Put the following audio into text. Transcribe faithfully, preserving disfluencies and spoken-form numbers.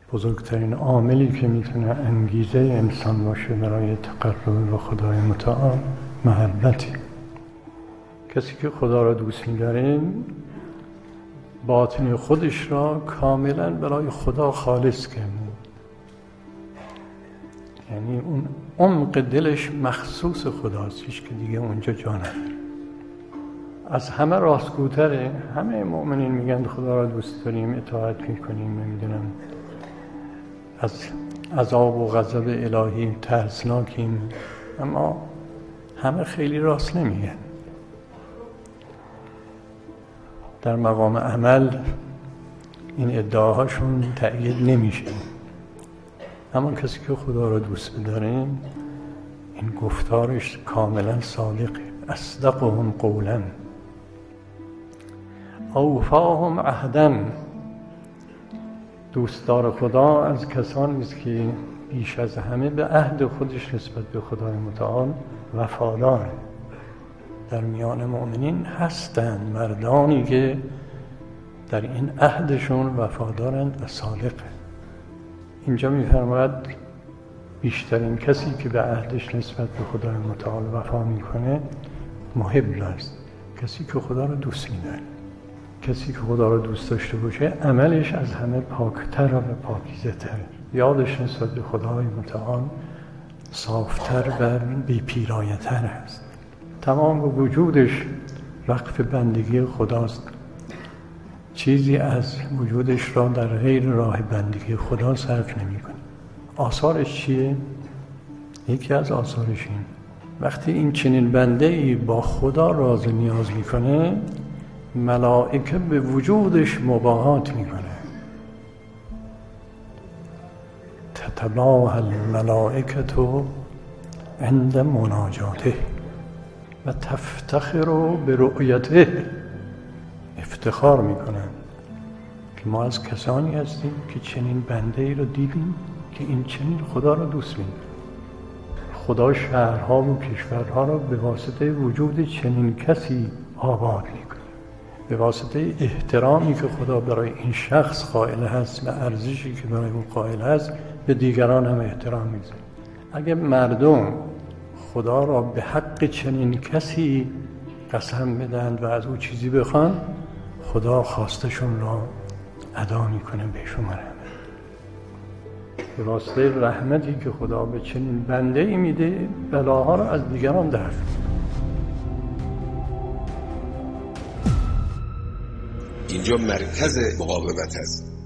بزرگترین عاملی که میتونه انگیزه انسان باشه برای تقرب به خدای متعال محبتی. کسی که خدا را دوست می‌داره باطن خودش را کاملا برای خدا خالص کنه، یعنی اون عمق دلش مخصوص خداست، هیچ که دیگه اونجا جا نداره. از همه راستگوتره. همه مؤمنین میگن خدا را دوست داریم، اطاعت میکنیم، نمیدونم از عذاب و غضب الهی ترسناکیم، اما همه خیلی راست نمیگن. در مقام عمل این ادعاهاشون تأیید نمیشه. اما کسی که خدا را دوست بداره این گفتارش کاملا صادقه. اصدقهم قولا اوفاهم عهدا. دوستدار خدا از کسانی است که بیش از همه به عهد خودش نسبت به خدای متعال وفادار. در میان مؤمنین هستند مردانی که در این عهدشون وفادارند و صادقه. اینجا می‌فرماید بیشترین کسی که به عهدش نسبت به خدای متعال وفا میکنه محب است، کسی که خدا رو دوست می‌داره. کسی که خدا رو دوست داشته باشه عملش از همه پاکتر و پاکیزه‌تر، یادش نسبت به خدای متعال صافتر و بی‌پیرایه‌تر است. تمام وجودش وقف بندگی خداست، چیزی از وجودش را در غیر راه بندگی خدا صرف نمی‌کنه. آثارش چیه؟ یکی از آثارش این: وقتی این چنین بنده‌ای با خدا راز و نیاز میکنه، ملائکه به وجودش مباهات میکنه. تتباهى الملائکة عند مناجاته و تفتخر برؤیته. افتخار میکنن که ما از کسانی هستیم که چنین بنده‌ای رو دیدیم که این چنین خدا رو دوست می‌داره. خدا شهرها و کشورها را به واسطه وجود چنین کسی آباد میکنه، به واسطه احترامی که خدا برای این شخص قائل هست و ارزشی که برای اون قائل هست به دیگران هم احترام میذاره. اگه مردم خدا را به حق چنین کسی قسم بدن و از او چیزی بخوان، خدا خواستشون را ادا میکنه بهشون رحمت. به واسطه رحمتی که خدا به چنین بنده ای میده بلاها را از دیگران دفع میکنه. اینجا مرکز مقاومت است.